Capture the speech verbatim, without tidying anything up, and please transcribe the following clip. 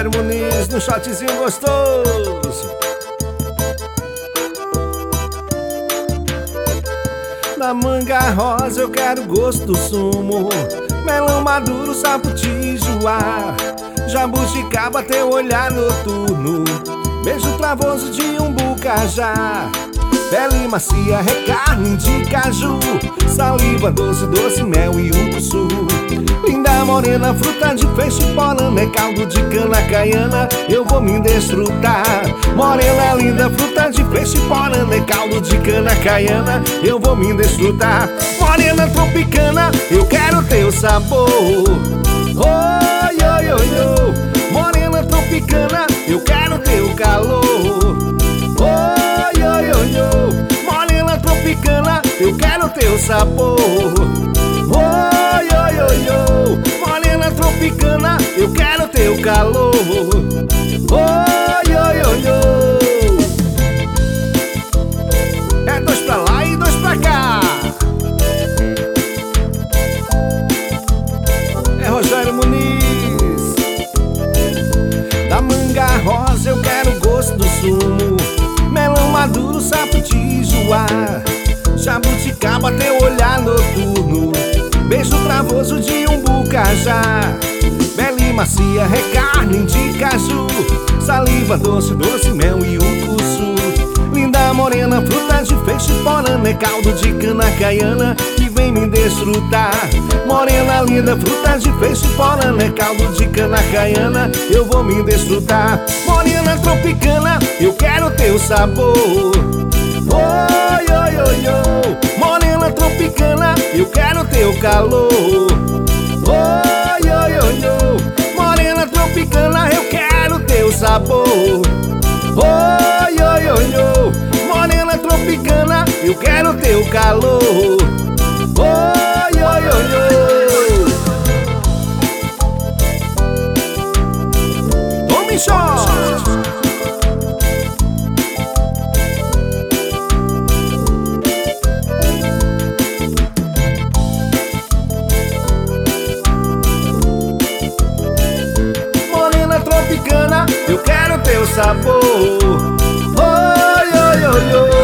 Rogério Muniz no shotzinho gostoso. Na manga rosa eu quero gosto do sumo, melão maduro, saputijuá, jabuticaba, teu olhar noturno, beijo travoso de umbu cajá, pele macia, recarne de caju, saliva doce, doce, mel e ucuçu. Linda morena, fruta de peixe, polana, é caldo de cana caiana, eu vou me desfrutar. Morena linda, fruta de peixe, polana, é caldo de cana caiana, eu vou me desfrutar. Morena tropicana, eu quero teu sabor. Oi, oi, oi, oi. Morena tropicana, eu quero teu calor. Oi, oi, oi, oi. Morena tropicana, eu quero teu sabor. Oi, oi, oi, oi. Morena tropicana, eu quero teu calor. Oi, oi, oi, oi. É dois pra lá e dois pra cá. É Rogério Muniz. Da manga rosa eu quero gosto do sumo, melão maduro, saputijuá, jabuticaba, teu olhar noturno, beijo travoso de umbu cajá, pele macia, recarne de caju, saliva doce, doce, mel e ucuçu. Linda morena, fruta de peixe, polana, é caldo de cana caiana, que vem me desfrutar. Morena linda, fruta de peixe, polana, é caldo de cana caiana, eu vou me desfrutar. Morena tropicana, eu quero teu sabor. Oi, oi, oi, oi. Morena tropicana, eu quero teu calor. Oi, oi, oi, oi. Morena tropicana, eu quero teu sabor. Oi, oi, oi, oi. Morena tropicana, eu quero teu calor. Oi, oi, oi, oi. Tome shot. Tropicana, eu quero teu sabor. Oi, oi, oi, oi.